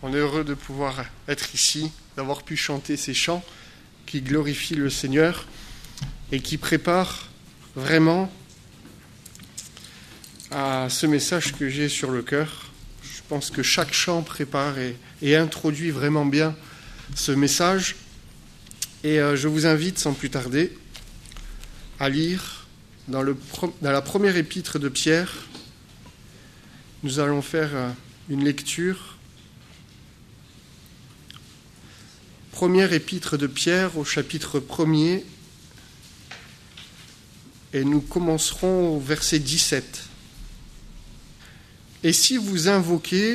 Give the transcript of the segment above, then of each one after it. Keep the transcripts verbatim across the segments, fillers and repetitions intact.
On est heureux de pouvoir être ici, d'avoir pu chanter ces chants qui glorifient le Seigneur et qui préparent vraiment à ce message que j'ai sur le cœur. Je pense que chaque chant prépare et, et introduit vraiment bien ce message. Et euh, je vous invite sans plus tarder à lire dans, le, dans la première épître de Pierre. Nous allons faire euh, une lecture. Première épître de Pierre au chapitre premier. Et nous commencerons au verset dix-sept. « Et si vous invoquez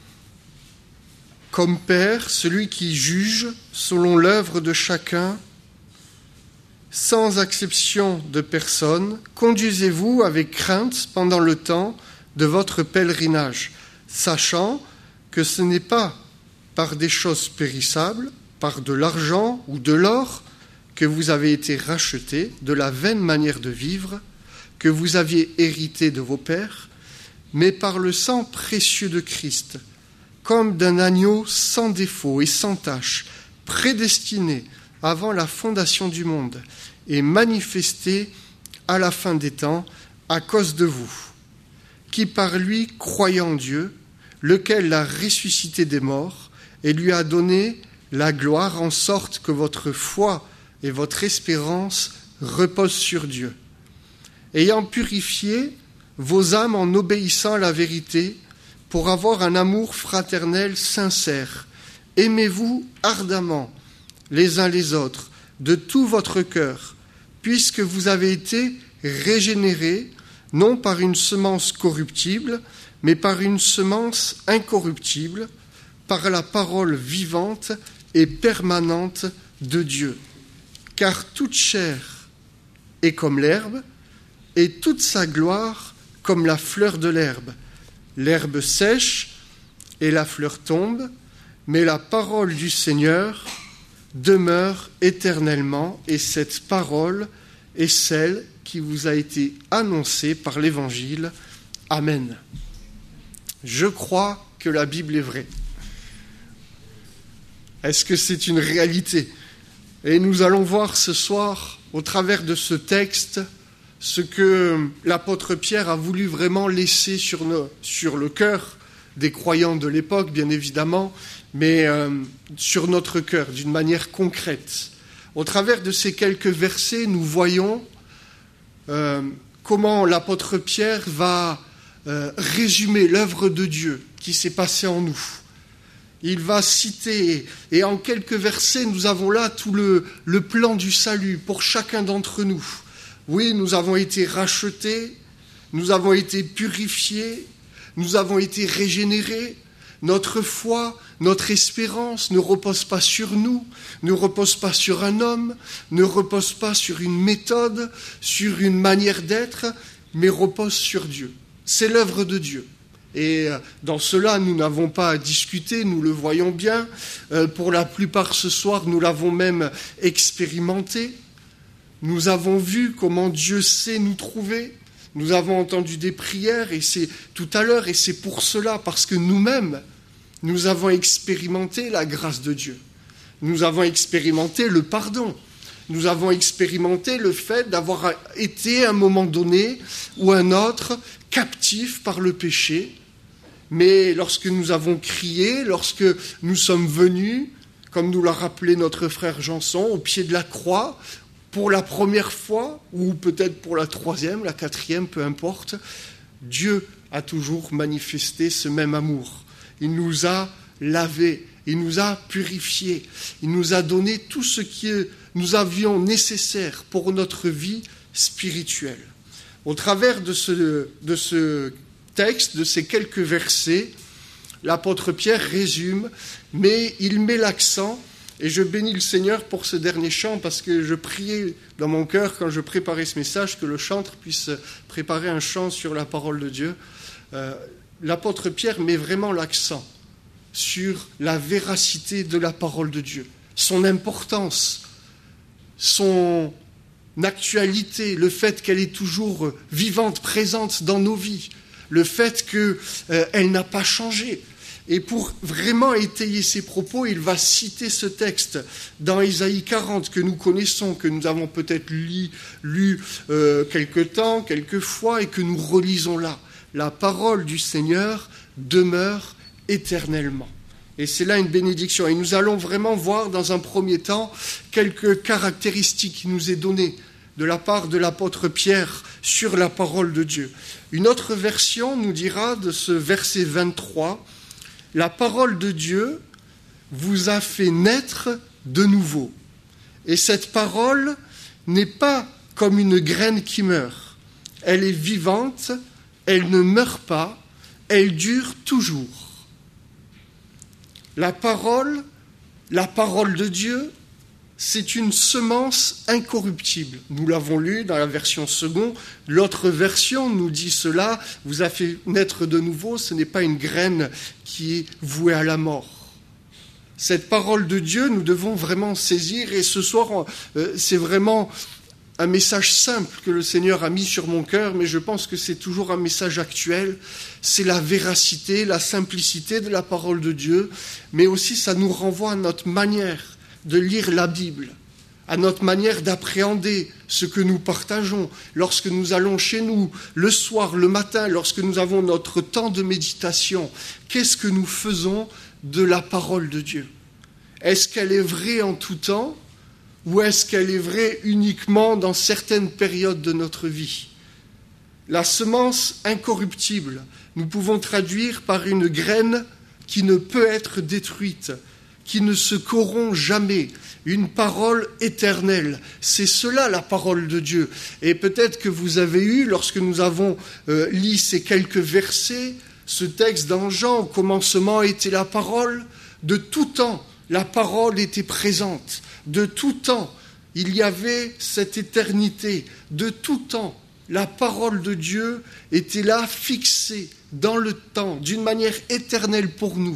comme Père celui qui juge selon l'œuvre de chacun, sans exception de personne, conduisez-vous avec crainte pendant le temps de votre pèlerinage, sachant que ce n'est pas par des choses périssables, par de l'argent ou de l'or, que vous avez été rachetés de la vaine manière de vivre que vous aviez hérité de vos pères, mais par le sang précieux de Christ, comme d'un agneau sans défaut et sans tache, prédestiné avant la fondation du monde et manifesté à la fin des temps à cause de vous, qui par lui croyez en Dieu, lequel l'a ressuscité des morts et lui a donné la gloire, en sorte que votre foi et votre espérance reposent sur Dieu, ayant purifié vos âmes en obéissant à la vérité, pour avoir un amour fraternel sincère. Aimez-vous ardemment les uns les autres, de tout votre cœur, puisque vous avez été régénérés, non par une semence corruptible, mais par une semence incorruptible, par la parole vivante et permanente de Dieu. Car toute chair est comme l'herbe, et toute sa gloire comme la fleur de l'herbe. L'herbe sèche et la fleur tombe, mais la parole du Seigneur demeure éternellement, et cette parole est celle qui vous a été annoncée par l'Évangile. Amen. Je crois que la Bible est vraie. Est-ce que c'est une réalité ? Et nous allons voir ce soir, au travers de ce texte, ce que l'apôtre Pierre a voulu vraiment laisser sur, nos, sur le cœur des croyants de l'époque, bien évidemment, mais euh, sur notre cœur, d'une manière concrète. Au travers de ces quelques versets, nous voyons euh, comment l'apôtre Pierre va euh, résumer l'œuvre de Dieu qui s'est passée en nous. Il va citer, et en quelques versets, nous avons là tout le, le plan du salut pour chacun d'entre nous. Oui, nous avons été rachetés, nous avons été purifiés, nous avons été régénérés. Notre foi, notre espérance ne repose pas sur nous, ne repose pas sur un homme, ne repose pas sur une méthode, sur une manière d'être, mais repose sur Dieu. C'est l'œuvre de Dieu. Et dans cela, nous n'avons pas à discuter, nous le voyons bien. Pour la plupart ce soir, nous l'avons même expérimenté. Nous avons vu comment Dieu sait nous trouver. Nous avons entendu des prières et c'est tout à l'heure, et c'est pour cela, parce que nous-mêmes, nous avons expérimenté la grâce de Dieu. Nous avons expérimenté le pardon. Nous avons expérimenté le fait d'avoir été à un moment donné ou un autre captifs par le péché. Mais lorsque nous avons crié, lorsque nous sommes venus, comme nous l'a rappelé notre frère Janson, au pied de la croix, pour la première fois, ou peut-être pour la troisième, la quatrième, peu importe, Dieu a toujours manifesté ce même amour. Il nous a lavés, il nous a purifiés, il nous a donné tout ce que nous avions nécessaire pour notre vie spirituelle. Au travers de ce, de ce texte, de ces quelques versets, l'apôtre Pierre résume, mais il met l'accent. Et je bénis le Seigneur pour ce dernier chant, parce que je priais dans mon cœur, quand je préparais ce message, que le chantre puisse préparer un chant sur la parole de Dieu. Euh, l'apôtre Pierre met vraiment l'accent sur la véracité de la parole de Dieu, son importance, son actualité, le fait qu'elle est toujours vivante, présente dans nos vies, le fait qu'elle euh, n'a pas changé. Et pour vraiment étayer ses propos, il va citer ce texte dans Ésaïe quarante que nous connaissons, que nous avons peut-être lu, lu euh, quelque temps, quelques fois, et que nous relisons là. La parole du Seigneur demeure éternellement. Et c'est là une bénédiction. Et nous allons vraiment voir dans un premier temps quelques caractéristiques qui nous est données de la part de l'apôtre Pierre sur la parole de Dieu. Une autre version nous dira de ce verset vingt-trois, « La parole de Dieu vous a fait naître de nouveau. Et cette parole n'est pas comme une graine qui meurt. Elle est vivante, elle ne meurt pas, elle dure toujours. » La parole, la parole de Dieu, c'est une semence incorruptible. Nous l'avons lu dans la version seconde. L'autre version nous dit cela, vous a fait naître de nouveau, ce n'est pas une graine qui est vouée à la mort. Cette parole de Dieu, nous devons vraiment saisir, et ce soir, c'est vraiment un message simple que le Seigneur a mis sur mon cœur, mais je pense que c'est toujours un message actuel. C'est la véracité, la simplicité de la parole de Dieu, mais aussi ça nous renvoie à notre manière de lire la Bible, à notre manière d'appréhender ce que nous partageons. Lorsque nous allons chez nous, le soir, le matin, lorsque nous avons notre temps de méditation, qu'est-ce que nous faisons de la parole de Dieu? Est-ce qu'elle est vraie en tout temps, ou est-ce qu'elle est vraie uniquement dans certaines périodes de notre vie? La semence incorruptible, nous pouvons traduire par une graine qui ne peut être détruite, qui ne se corrompt jamais, une parole éternelle. C'est cela la parole de Dieu. Et peut-être que vous avez eu, lorsque nous avons euh, lu ces quelques versets, ce texte dans Jean, au commencement était la parole, de tout temps, la parole était présente, de tout temps, il y avait cette éternité, de tout temps, la parole de Dieu était là, fixée dans le temps, d'une manière éternelle pour nous.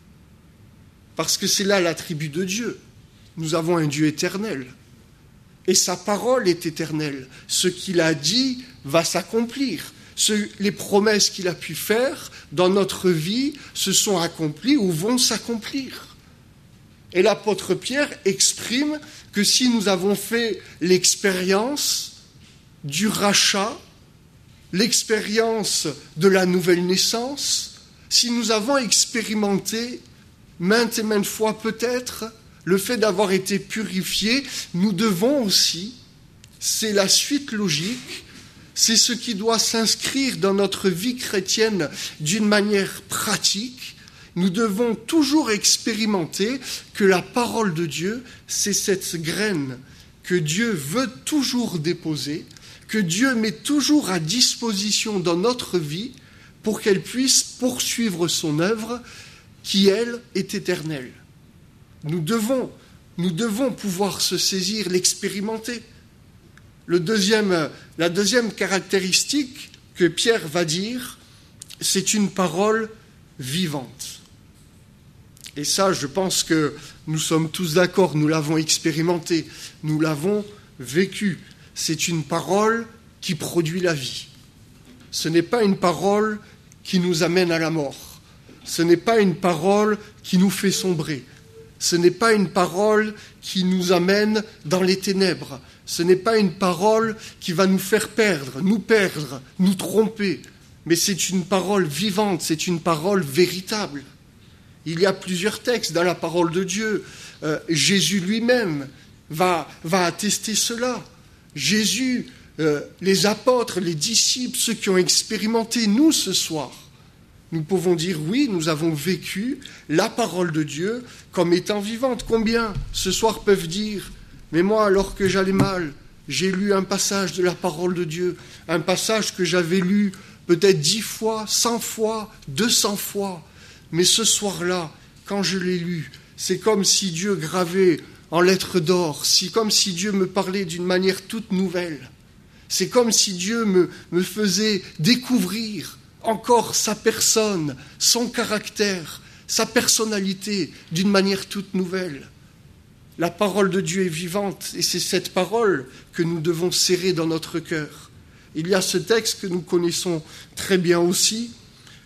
Parce que c'est là l'attribut de Dieu. Nous avons un Dieu éternel. Et sa parole est éternelle. Ce qu'il a dit va s'accomplir. Ce, les promesses qu'il a pu faire dans notre vie se sont accomplies ou vont s'accomplir. Et l'apôtre Pierre exprime que si nous avons fait l'expérience du rachat, l'expérience de la nouvelle naissance, si nous avons expérimenté maintes et maintes fois peut-être le fait d'avoir été purifiés, nous devons aussi, c'est la suite logique, c'est ce qui doit s'inscrire dans notre vie chrétienne d'une manière pratique. Nous devons toujours expérimenter que la parole de Dieu, c'est cette graine que Dieu veut toujours déposer, que Dieu met toujours à disposition dans notre vie pour qu'elle puisse poursuivre son œuvre qui, elle, est éternelle. Nous devons, nous devons pouvoir se saisir, l'expérimenter. Le deuxième, la deuxième caractéristique que Pierre va dire, c'est une parole vivante. Et ça, je pense que nous sommes tous d'accord, nous l'avons expérimenté, nous l'avons vécu. C'est une parole qui produit la vie. Ce n'est pas une parole qui nous amène à la mort. Ce n'est pas une parole qui nous fait sombrer. Ce n'est pas une parole qui nous amène dans les ténèbres. Ce n'est pas une parole qui va nous faire perdre, nous perdre, nous tromper. Mais c'est une parole vivante, c'est une parole véritable. Il y a plusieurs textes dans la parole de Dieu. Euh, Jésus lui-même va, va attester cela. Jésus, euh, les apôtres, les disciples, ceux qui ont expérimenté, nous ce soir, nous pouvons dire oui, nous avons vécu la parole de Dieu comme étant vivante. Combien ce soir peuvent dire « Mais moi, alors que j'allais mal, j'ai lu un passage de la parole de Dieu, un passage que j'avais lu peut-être dix fois, cent fois, deux cents fois. Mais ce soir-là, quand je l'ai lu, c'est comme si Dieu gravait en lettres d'or, c'est comme si Dieu me parlait d'une manière toute nouvelle. C'est comme si Dieu me, me faisait découvrir encore sa personne, son caractère, sa personnalité d'une manière toute nouvelle. La parole de Dieu est vivante et c'est cette parole que nous devons serrer dans notre cœur. Il y a ce texte que nous connaissons très bien aussi.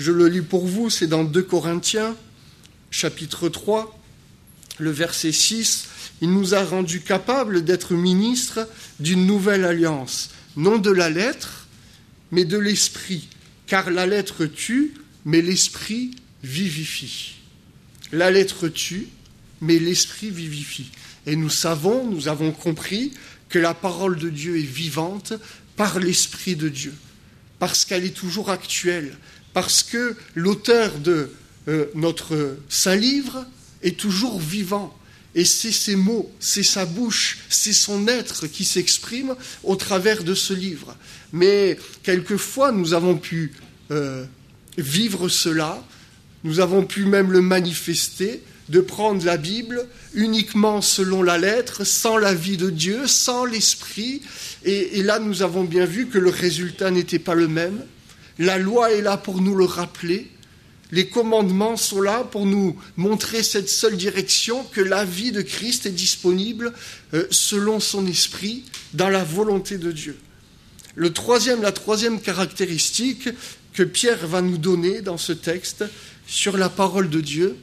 Je le lis pour vous, c'est dans deux Corinthiens, chapitre trois, le verset six. « Il nous a rendus capables d'être ministres d'une nouvelle alliance, non de la lettre, mais de l'esprit, car la lettre tue, mais l'esprit vivifie. » La lettre tue, mais l'esprit vivifie. Et nous savons, nous avons compris que la parole de Dieu est vivante par l'Esprit de Dieu, parce qu'elle est toujours actuelle, parce que l'auteur de euh, notre saint livre est toujours vivant. Et c'est ses mots, c'est sa bouche, c'est son être qui s'exprime au travers de ce livre. Mais quelquefois, nous avons pu euh, vivre cela, nous avons pu même le manifester, de prendre la Bible uniquement selon la lettre, sans la vie de Dieu, sans l'esprit. Et, et là, nous avons bien vu que le résultat n'était pas le même. La loi est là pour nous le rappeler. Les commandements sont là pour nous montrer cette seule direction, que la vie de Christ est disponible euh, selon son esprit, dans la volonté de Dieu. Le troisième, la troisième caractéristique que Pierre va nous donner dans ce texte sur la parole de Dieu,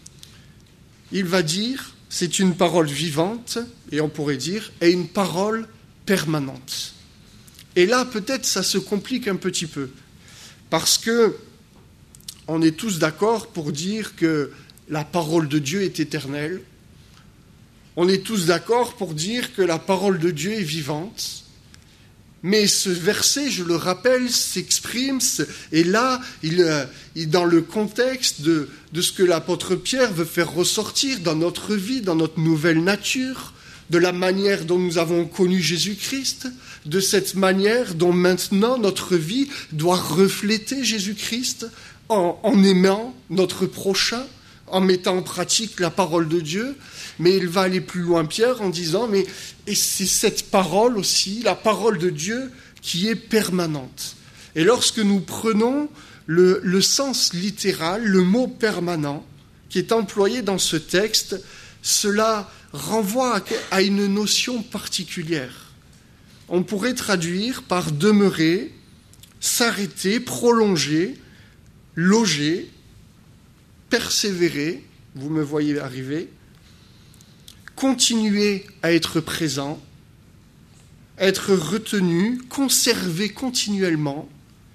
il va dire, c'est une parole vivante, et on pourrait dire, et une parole permanente. Et là, peut-être, ça se complique un petit peu, parce que on est tous d'accord pour dire que la parole de Dieu est éternelle. On est tous d'accord pour dire que la parole de Dieu est vivante. Mais ce verset, je le rappelle, s'exprime, et là, il est dans le contexte de, de ce que l'apôtre Pierre veut faire ressortir dans notre vie, dans notre nouvelle nature, de la manière dont nous avons connu Jésus-Christ, de cette manière dont maintenant notre vie doit refléter Jésus-Christ en, en aimant notre prochain, en mettant en pratique la parole de Dieu. Mais il va aller plus loin, Pierre, en disant, mais et c'est cette parole aussi, la parole de Dieu, qui est permanente. Et lorsque nous prenons le, le sens littéral, le mot permanent, qui est employé dans ce texte, cela renvoie à, à une notion particulière. On pourrait traduire par demeurer, s'arrêter, prolonger, loger, persévérer, vous me voyez arriver, continuer à être présent, être retenu, conservé continuellement,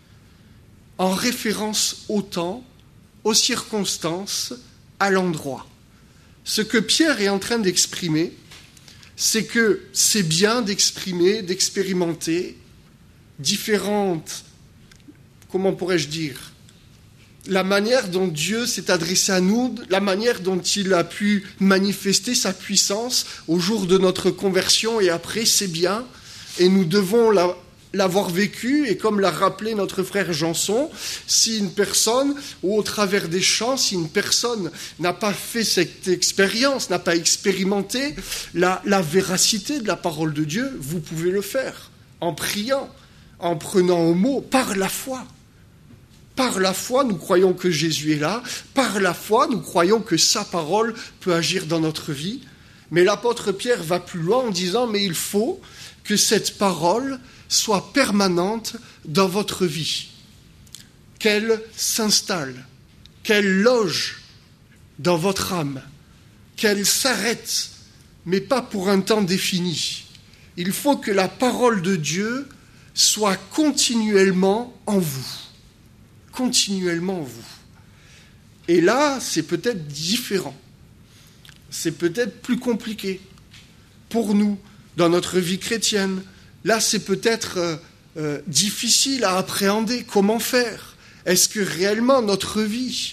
en référence au temps, aux circonstances, à l'endroit. Ce que Pierre est en train d'exprimer, c'est que c'est bien d'exprimer, d'expérimenter différentes, comment pourrais-je dire, la manière dont Dieu s'est adressé à nous, la manière dont il a pu manifester sa puissance au jour de notre conversion et après, c'est bien. Et nous devons la, l'avoir vécu. Et comme l'a rappelé notre frère Janson, si une personne, ou au travers des chants, si une personne n'a pas fait cette expérience, n'a pas expérimenté la, la véracité de la parole de Dieu, vous pouvez le faire en priant, en prenant au mot, par la foi. Par la foi, nous croyons que Jésus est là. Par la foi, nous croyons que sa parole peut agir dans notre vie. Mais l'apôtre Pierre va plus loin en disant, mais il faut que cette parole soit permanente dans votre vie. Qu'elle s'installe, qu'elle loge dans votre âme, qu'elle s'arrête, mais pas pour un temps défini. Il faut que la parole de Dieu soit continuellement en vous. Continuellement en vous. Et là, c'est peut-être différent. C'est peut-être plus compliqué pour nous, dans notre vie chrétienne. Là, c'est peut-être euh, euh, difficile à appréhender. Comment faire ? Est-ce que réellement notre vie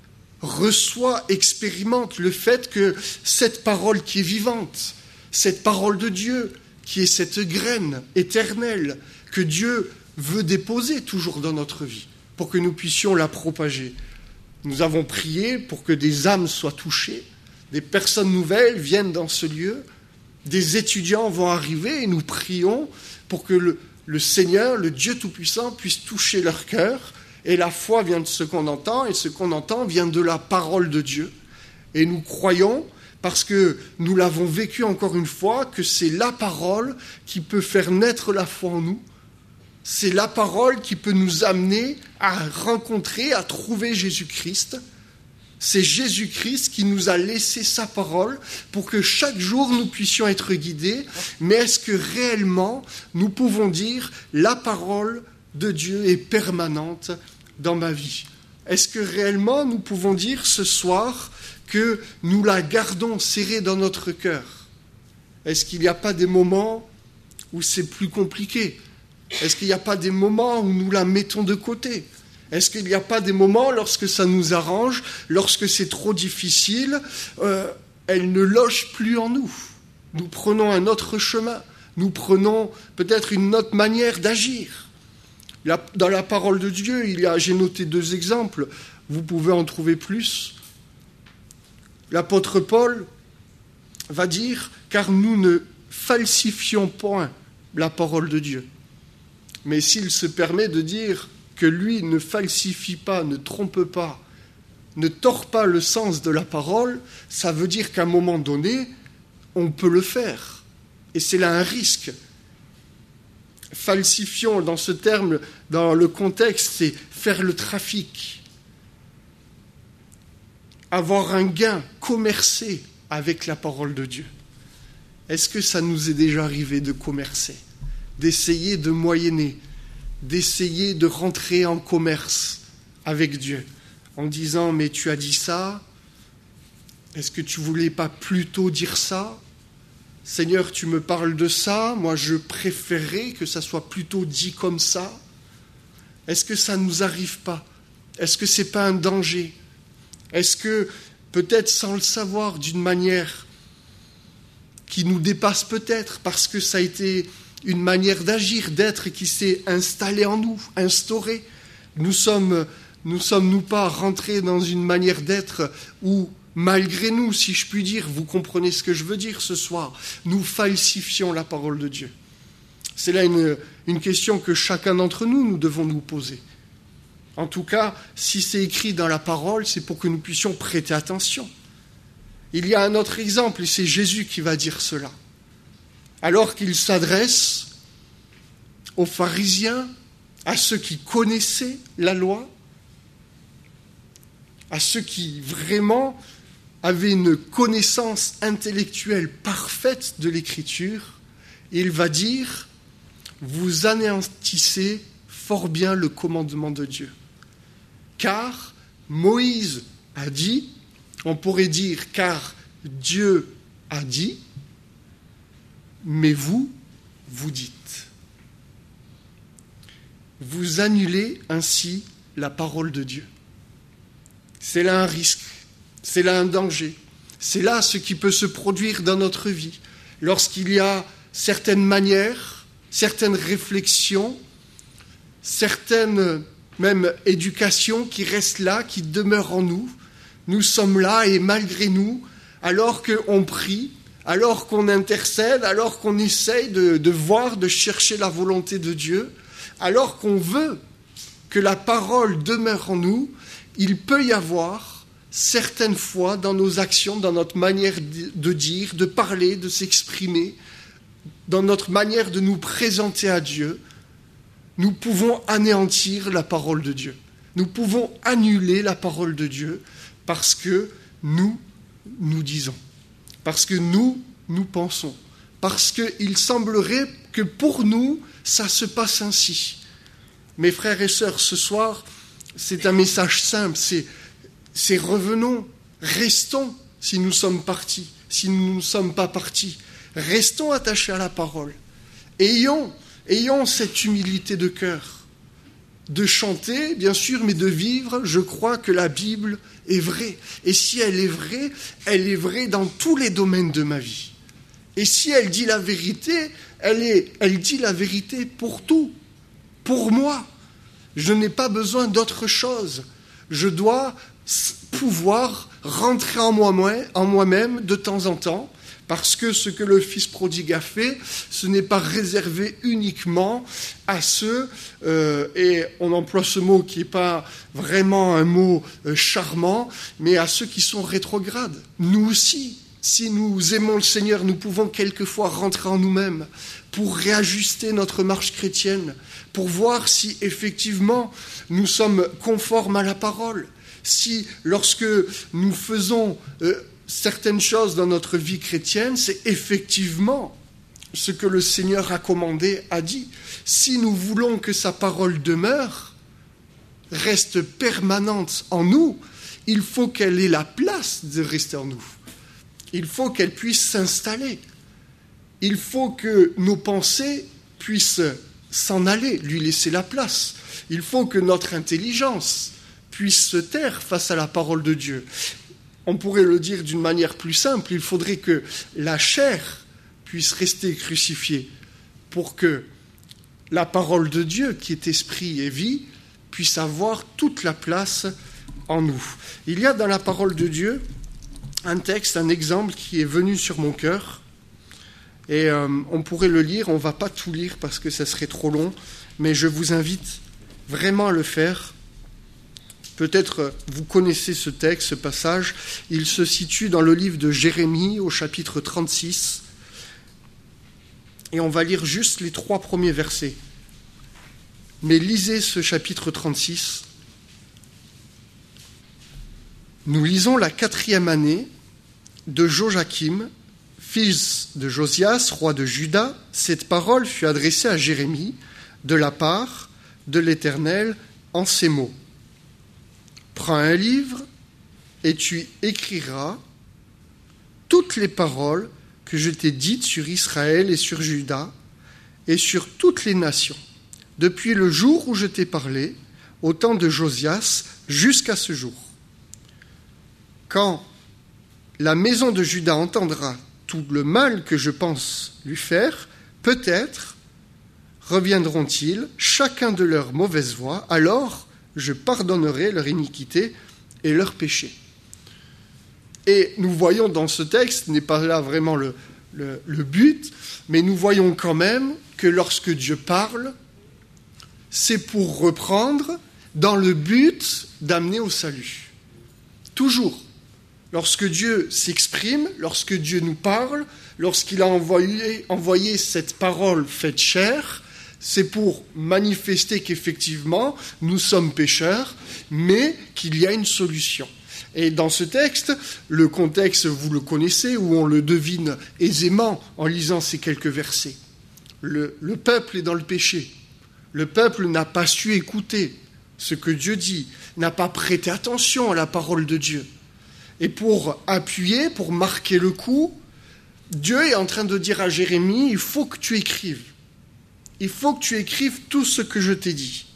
reçoit, expérimente le fait que cette parole qui est vivante, cette parole de Dieu, qui est cette graine éternelle que Dieu veut déposer toujours dans notre vie, pour que nous puissions la propager. Nous avons prié pour que des âmes soient touchées, des personnes nouvelles viennent dans ce lieu, des étudiants vont arriver et nous prions pour que le, le Seigneur, le Dieu Tout-Puissant, puisse toucher leur cœur. Et la foi vient de ce qu'on entend, et ce qu'on entend vient de la parole de Dieu. Et nous croyons, parce que nous l'avons vécu encore une fois, que c'est la parole qui peut faire naître la foi en nous, C'est la parole qui peut nous amener à rencontrer, à trouver Jésus-Christ. C'est Jésus-Christ qui nous a laissé sa parole pour que chaque jour nous puissions être guidés. Mais est-ce que réellement nous pouvons dire la parole de Dieu est permanente dans ma vie? Est-ce que réellement nous pouvons dire ce soir que nous la gardons serrée dans notre cœur? Est-ce qu'il n'y a pas des moments où c'est plus compliqué? Est-ce qu'il n'y a pas des moments où nous la mettons de côté? Est-ce qu'il n'y a pas des moments, lorsque ça nous arrange, lorsque c'est trop difficile, euh, elle ne loge plus en nous? Nous prenons un autre chemin, nous prenons peut-être une autre manière d'agir. Là, dans la parole de Dieu, il y a, j'ai noté deux exemples, vous pouvez en trouver plus. L'apôtre Paul va dire « Car nous ne falsifions point la parole de Dieu ». Mais s'il se permet de dire que lui ne falsifie pas, ne trompe pas, ne tord pas le sens de la parole, ça veut dire qu'à un moment donné, on peut le faire. Et c'est là un risque. Falsifions, dans ce terme, dans le contexte, c'est faire le trafic. Avoir un gain, commercer avec la parole de Dieu. Est-ce que ça nous est déjà arrivé de commercer, d'essayer de moyenner, d'essayer de rentrer en commerce avec Dieu, en disant « mais tu as dit ça, est-ce que tu voulais pas plutôt dire ça ? Seigneur, tu me parles de ça, moi je préférerais que ça soit plutôt dit comme ça. » Est-ce que ça ne nous arrive pas? Est-ce que ce n'est pas un danger? Est-ce que, peut-être sans le savoir, d'une manière qui nous dépasse peut-être, parce que ça a été une manière d'agir, d'être qui s'est installée en nous, instaurée. Nous sommes, nous sommes nous pas rentrés dans une manière d'être où, malgré nous, si je puis dire, vous comprenez ce que je veux dire ce soir, nous falsifions la parole de Dieu. C'est là une, une question que chacun d'entre nous, nous devons nous poser. En tout cas, si c'est écrit dans la parole, c'est pour que nous puissions prêter attention. Il y a un autre exemple, et c'est Jésus qui va dire cela. Alors qu'il s'adresse aux pharisiens, à ceux qui connaissaient la loi, à ceux qui vraiment avaient une connaissance intellectuelle parfaite de l'Écriture, il va dire « Vous anéantissez fort bien le commandement de Dieu. Car Moïse a dit, on pourrait dire car Dieu a dit, mais vous, vous dites. Vous annulez ainsi la parole de Dieu. » C'est là un risque, c'est là un danger, c'est là ce qui peut se produire dans notre vie, lorsqu'il y a certaines manières, certaines réflexions, certaines même éducations qui restent là, qui demeurent en nous. Nous sommes là et malgré nous, alors qu'on prie, alors qu'on intercède, alors qu'on essaye de, de voir, de chercher la volonté de Dieu, alors qu'on veut que la parole demeure en nous, il peut y avoir certaines fois dans nos actions, dans notre manière de dire, de parler, de s'exprimer, dans notre manière de nous présenter à Dieu, nous pouvons anéantir la parole de Dieu. Nous pouvons annuler la parole de Dieu parce que nous, nous disons, parce que nous, nous pensons, parce qu'il semblerait que pour nous, ça se passe ainsi. Mes frères et sœurs, ce soir, c'est un message simple, c'est, c'est revenons, restons si nous sommes partis, si nous ne sommes pas partis, restons attachés à la parole. Ayons, ayons cette humilité de cœur, de chanter, bien sûr, mais de vivre. Je crois que la Bible est vraie. Et si elle est vraie, elle est vraie dans tous les domaines de ma vie. Et si elle dit la vérité, elle, est, elle dit la vérité pour tout, pour moi. Je n'ai pas besoin d'autre chose. Je dois pouvoir rentrer en moi-même, en moi-même de temps en temps, parce que ce que le Fils prodigue a fait, ce n'est pas réservé uniquement à ceux, euh, et on emploie ce mot qui n'est pas vraiment un mot euh, charmant, mais à ceux qui sont rétrogrades. Nous aussi, Si nous aimons le Seigneur, nous pouvons quelquefois rentrer en nous-mêmes pour réajuster notre marche chrétienne, pour voir si effectivement nous sommes conformes à la parole, si lorsque nous faisons euh, certaines choses dans notre vie chrétienne, c'est effectivement ce que le Seigneur a commandé, a dit. Si nous voulons que sa parole demeure, reste permanente en nous, il faut qu'elle ait la place de rester en nous. Il faut qu'elle puisse s'installer. Il faut que nos pensées puissent s'en aller, lui laisser la place. Il faut que notre intelligence puisse se taire face à la parole de Dieu. On pourrait le dire d'une manière plus simple, il faudrait que la chair puisse rester crucifiée pour que la parole de Dieu, qui est esprit et vie, puisse avoir toute la place en nous. Il y a dans la parole de Dieu un texte, un exemple qui est venu sur mon cœur, et euh, on pourrait le lire, on ne va pas tout lire parce que ça serait trop long, mais je vous invite vraiment à le faire. Peut-être vous connaissez ce texte, ce passage, il se situe dans le livre de Jérémie au chapitre trente-six, et on va lire juste les trois premiers versets. Mais lisez ce chapitre trente-six. Nous lisons la quatrième année de Joachim, fils de Josias, roi de Juda. Cette parole fut adressée à Jérémie de la part de l'Éternel en ces mots. Prends un livre et tu écriras toutes les paroles que je t'ai dites sur Israël et sur Juda et sur toutes les nations, depuis le jour où je t'ai parlé, au temps de Josias, jusqu'à ce jour. Quand la maison de Juda entendra tout le mal que je pense lui faire, peut-être reviendront-ils chacun de leurs mauvaises voies, alors je pardonnerai leur iniquité et leur péché. Et nous voyons dans ce texte, ce n'est pas là vraiment le, le, le but, mais nous voyons quand même que lorsque Dieu parle, c'est pour reprendre dans le but d'amener au salut. Toujours. Lorsque Dieu s'exprime, lorsque Dieu nous parle, lorsqu'il a envoyé, envoyé cette parole faite chair, c'est pour manifester qu'effectivement, nous sommes pécheurs, mais qu'il y a une solution. Et dans ce texte, le contexte, vous le connaissez, où on le devine aisément en lisant ces quelques versets. Le, le peuple est dans le péché. Le peuple n'a pas su écouter ce que Dieu dit, n'a pas prêté attention à la parole de Dieu. Et pour appuyer, pour marquer le coup, Dieu est en train de dire à Jérémie, il faut que tu écrives. Il faut que tu écrives tout ce que je t'ai dit.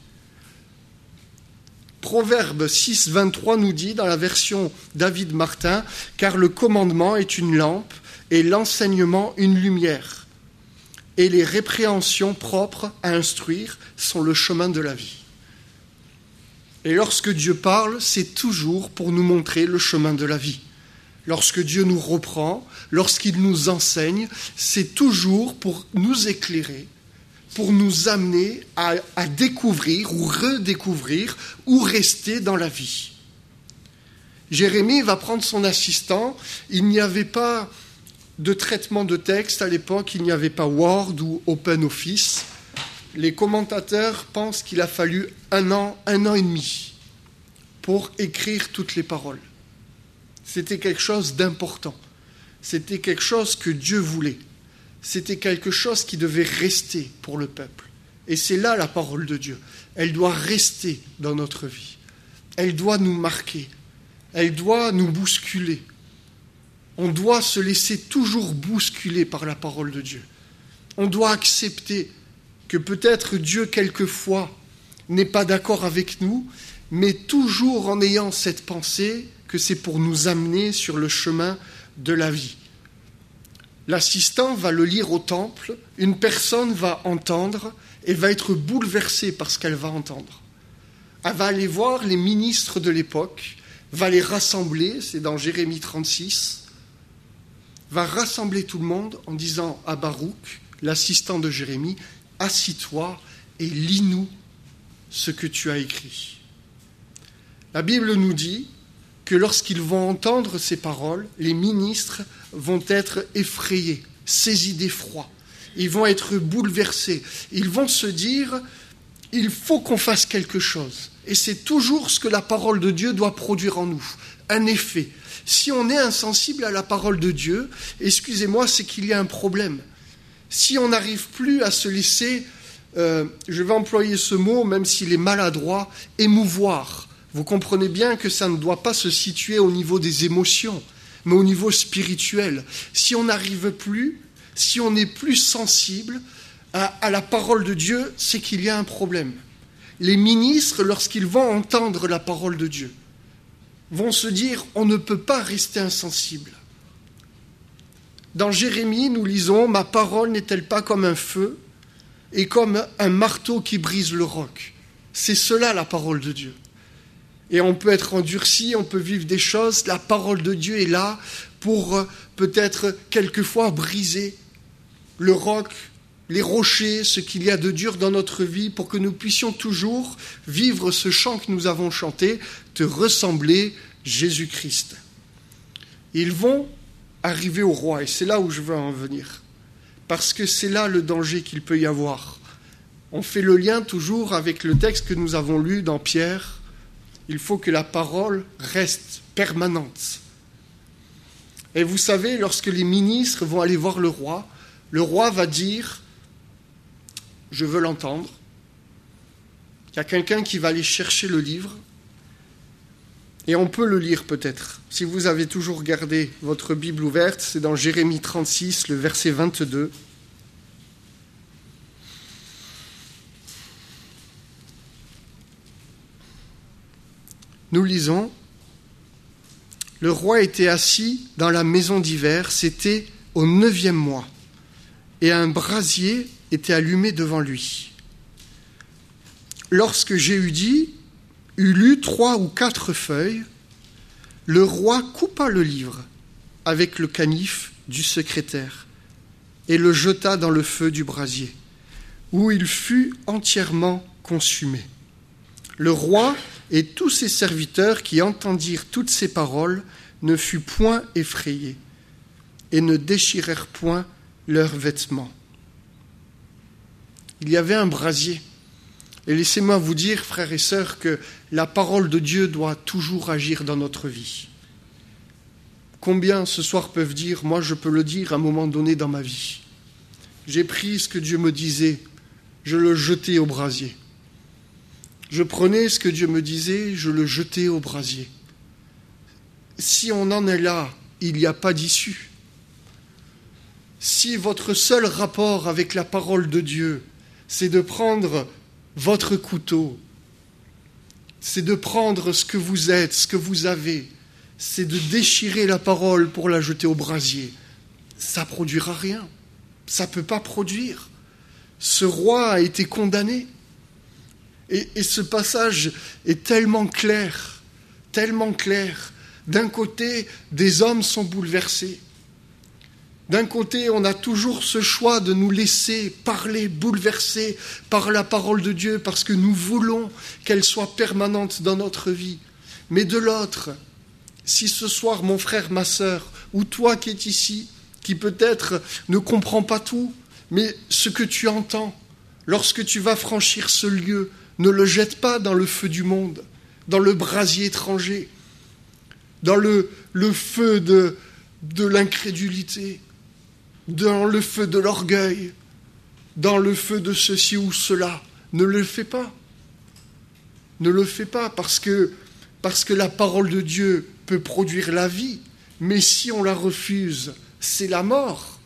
Proverbe six, vingt-trois nous dit, dans la version David Martin, « Car le commandement est une lampe et l'enseignement une lumière. Et les répréhensions propres à instruire sont le chemin de la vie. » Et lorsque Dieu parle, c'est toujours pour nous montrer le chemin de la vie. Lorsque Dieu nous reprend, lorsqu'il nous enseigne, c'est toujours pour nous éclairer, pour nous amener à, à découvrir ou redécouvrir ou rester dans la vie. Jérémie va prendre son assistant. Il n'y avait pas de traitement de texte à l'époque, il n'y avait pas Word ou OpenOffice. Les commentateurs pensent qu'il a fallu un an, un an et demi pour écrire toutes les paroles. C'était quelque chose d'important. C'était quelque chose que Dieu voulait. C'était quelque chose qui devait rester pour le peuple. Et c'est là la parole de Dieu. Elle doit rester dans notre vie. Elle doit nous marquer. Elle doit nous bousculer. On doit se laisser toujours bousculer par la parole de Dieu. On doit accepter que peut-être Dieu, quelquefois, n'est pas d'accord avec nous, mais toujours en ayant cette pensée que c'est pour nous amener sur le chemin de la vie. L'assistant va le lire au temple, une personne va entendre et va être bouleversée par ce qu'elle va entendre. Elle va aller voir les ministres de l'époque, va les rassembler, c'est dans Jérémie trente-six, va rassembler tout le monde en disant à Baruch, l'assistant de Jérémie, « Assis-toi et lis-nous ce que tu as écrit. » La Bible nous dit que lorsqu'ils vont entendre ces paroles, les ministres vont être effrayés, saisis d'effroi. Ils vont être bouleversés. Ils vont se dire, il faut qu'on fasse quelque chose. Et c'est toujours ce que la parole de Dieu doit produire en nous, un effet. Si on est insensible à la parole de Dieu, excusez-moi, c'est qu'il y a un problème. Si on n'arrive plus à se laisser, euh, je vais employer ce mot, même s'il est maladroit, émouvoir. Vous comprenez bien que ça ne doit pas se situer au niveau des émotions, mais au niveau spirituel. Si on n'arrive plus, si on n'est plus sensible à, à la parole de Dieu, c'est qu'il y a un problème. Les ministres, lorsqu'ils vont entendre la parole de Dieu, vont se dire, on ne peut pas rester insensible. Dans Jérémie, nous lisons, « Ma parole n'est-elle pas comme un feu et comme un marteau qui brise le roc ?» C'est cela la parole de Dieu. Et on peut être endurci, on peut vivre des choses. La parole de Dieu est là pour peut-être quelquefois briser le roc, les rochers, ce qu'il y a de dur dans notre vie, pour que nous puissions toujours vivre ce chant que nous avons chanté, te ressembler, Jésus-Christ. Ils vont arriver au roi, et c'est là où je veux en venir, parce que c'est là le danger qu'il peut y avoir. On fait le lien toujours avec le texte que nous avons lu dans Pierre. Il faut que la parole reste permanente. Et vous savez, lorsque les ministres vont aller voir le roi, le roi va dire « Je veux l'entendre ». Il y a quelqu'un qui va aller chercher le livre, et on peut le lire peut-être. Si vous avez toujours gardé votre Bible ouverte, c'est dans Jérémie trente-six, le verset vingt-deux. Nous lisons, « Le roi était assis dans la maison d'hiver, c'était au neuvième mois, et un brasier était allumé devant lui. Lorsque Jéhudi eut lu trois ou quatre feuilles, le roi coupa le livre avec le canif du secrétaire et le jeta dans le feu du brasier, où il fut entièrement consumé. Le roi et tous ses serviteurs qui entendirent toutes ces paroles ne furent point effrayés et ne déchirèrent point leurs vêtements. » Il y avait un brasier. Et laissez-moi vous dire, frères et sœurs, que la parole de Dieu doit toujours agir dans notre vie. Combien ce soir peuvent dire, moi je peux le dire à un moment donné dans ma vie. J'ai pris ce que Dieu me disait, je le jetais au brasier. Je prenais ce que Dieu me disait, je le jetais au brasier. Si on en est là, il n'y a pas d'issue. Si votre seul rapport avec la parole de Dieu, c'est de prendre votre couteau, c'est de prendre ce que vous êtes, ce que vous avez, c'est de déchirer la parole pour la jeter au brasier, ça ne produira rien. Ça ne peut pas produire. Ce roi a été condamné. Et, et ce passage est tellement clair, tellement clair. D'un côté, des hommes sont bouleversés. D'un côté, on a toujours ce choix de nous laisser parler, bouleverser par la parole de Dieu, parce que nous voulons qu'elle soit permanente dans notre vie. Mais de l'autre, si ce soir, mon frère, ma sœur, ou toi qui es ici, qui peut-être ne comprends pas tout, mais ce que tu entends, lorsque tu vas franchir ce lieu, ne le jette pas dans le feu du monde, dans le brasier étranger, dans le, le feu de, de l'incrédulité, dans le feu de l'orgueil, dans le feu de ceci ou cela. Ne le fais pas. Ne le fais pas parce que, parce que la parole de Dieu peut produire la vie, mais si on la refuse, c'est la mort.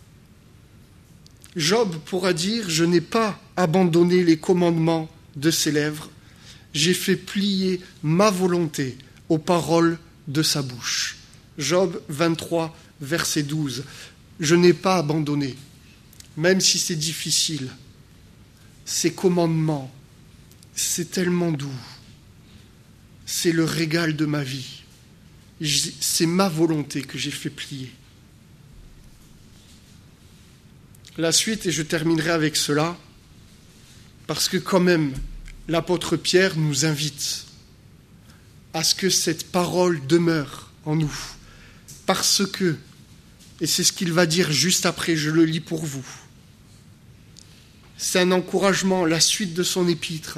Job pourra dire « Je n'ai pas abandonné les commandements de ses lèvres, j'ai fait plier ma volonté aux paroles de sa bouche. » Job vingt-trois, verset douze. Je n'ai pas abandonné, même si c'est difficile. Ces commandements, c'est tellement doux. C'est le régal de ma vie. C'est ma volonté que j'ai fait plier. La suite, et je terminerai avec cela, parce que quand même, l'apôtre Pierre nous invite à ce que cette parole demeure en nous, parce que Et c'est ce qu'il va dire juste après, je le lis pour vous. C'est un encouragement, la suite de son épître,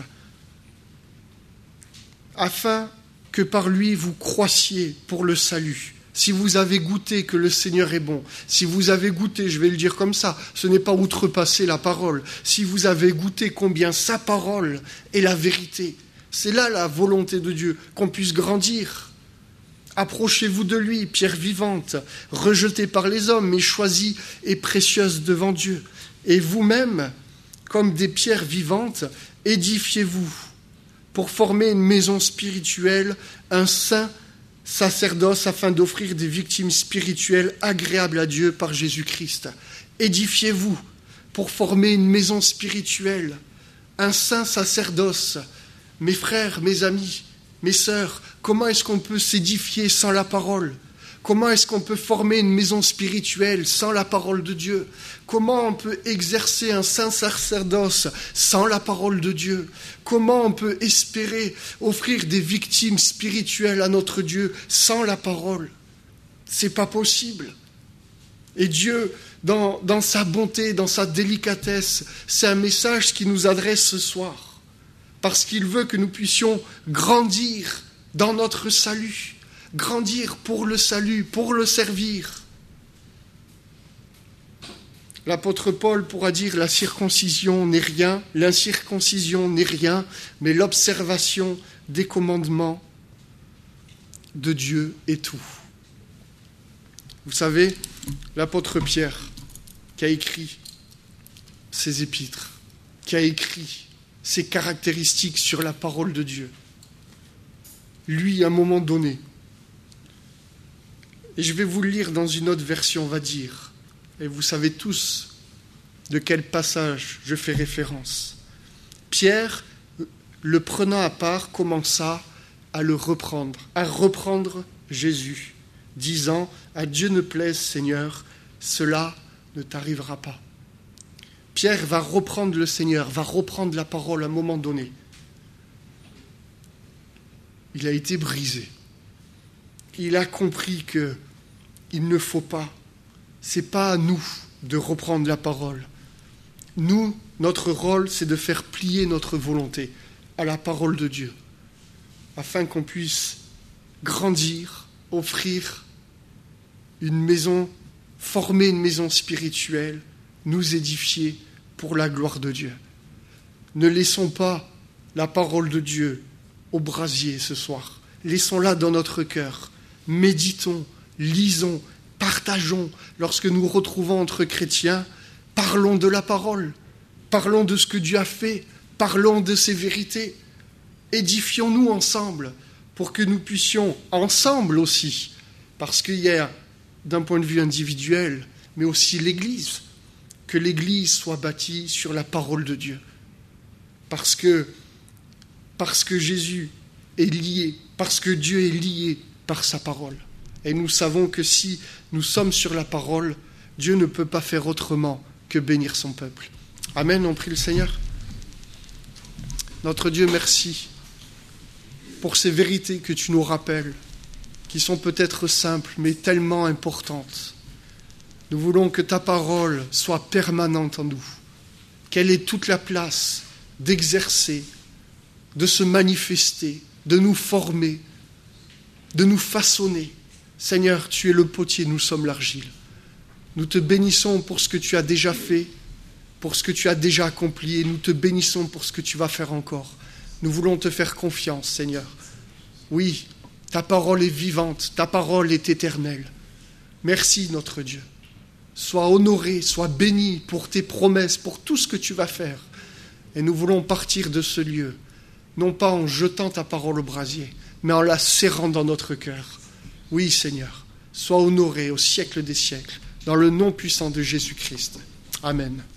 afin que par lui vous croissiez pour le salut. Si vous avez goûté que le Seigneur est bon, si vous avez goûté, je vais le dire comme ça, ce n'est pas outrepasser la parole, si vous avez goûté combien sa parole est la vérité, c'est là la volonté de Dieu, qu'on puisse grandir. Approchez-vous de lui, pierre vivante, rejetée par les hommes, mais choisie et précieuse devant Dieu. Et vous-même, comme des pierres vivantes, édifiez-vous pour former une maison spirituelle, un saint sacerdoce afin d'offrir des victimes spirituelles agréables à Dieu par Jésus-Christ. Édifiez-vous pour former une maison spirituelle, un saint sacerdoce. Mes frères, mes amis, mes sœurs, comment est-ce qu'on peut s'édifier sans la parole ? Comment est-ce qu'on peut former une maison spirituelle sans la parole de Dieu ? Comment on peut exercer un saint sacerdoce sans la parole de Dieu ? Comment on peut espérer offrir des victimes spirituelles à notre Dieu sans la parole ? C'est pas possible. Et Dieu, dans, dans sa bonté, dans sa délicatesse, c'est un message qu'il nous adresse ce soir. Parce qu'il veut que nous puissions grandir dans notre salut. Grandir pour le salut, pour le servir. L'apôtre Paul pourra dire la circoncision n'est rien, l'incirconcision n'est rien, mais l'observation des commandements de Dieu est tout. Vous savez, l'apôtre Pierre, qui a écrit ses épîtres, qui a écrit ses caractéristiques sur la parole de Dieu, lui, à un moment donné, et je vais vous le lire dans une autre version, va dire, et vous savez tous de quel passage je fais référence. Pierre, le prenant à part, commença à le reprendre, à reprendre Jésus, disant « À Dieu ne plaise, Seigneur, cela ne t'arrivera pas. » Pierre va reprendre le Seigneur, va reprendre la parole à un moment donné. Il a été brisé. Il a compris que il ne faut pas, c'est pas à nous de reprendre la parole. Nous, notre rôle, c'est de faire plier notre volonté à la parole de Dieu, afin qu'on puisse grandir, offrir une maison, former une maison spirituelle, nous édifier pour la gloire de Dieu. Ne laissons pas la parole de Dieu au brasier ce soir. Laissons-la dans notre cœur. Méditons, lisons, partageons. Lorsque nous nous retrouvons entre chrétiens, parlons de la parole. Parlons de ce que Dieu a fait. Parlons de ses vérités. Édifions-nous ensemble pour que nous puissions, ensemble aussi, parce qu'il y a, d'un point de vue individuel, mais aussi l'Église, que l'Église soit bâtie sur la parole de Dieu. Parce que, parce que Jésus est lié, parce que Dieu est lié par sa parole. Et nous savons que si nous sommes sur la parole, Dieu ne peut pas faire autrement que bénir son peuple. Amen, on prie le Seigneur. Notre Dieu, merci pour ces vérités que tu nous rappelles, qui sont peut-être simples, mais tellement importantes. Nous voulons que ta parole soit permanente en nous, qu'elle ait toute la place d'exercer, de se manifester, de nous former, de nous façonner. Seigneur, tu es le potier, nous sommes l'argile. Nous te bénissons pour ce que tu as déjà fait, pour ce que tu as déjà accompli, et nous te bénissons pour ce que tu vas faire encore. Nous voulons te faire confiance, Seigneur. Oui, ta parole est vivante, ta parole est éternelle. Merci, notre Dieu. Sois honoré, sois béni pour tes promesses, pour tout ce que tu vas faire. Et nous voulons partir de ce lieu, non pas en jetant ta parole au brasier, mais en la serrant dans notre cœur. Oui, Seigneur, sois honoré au siècle des siècles, dans le nom puissant de Jésus-Christ. Amen.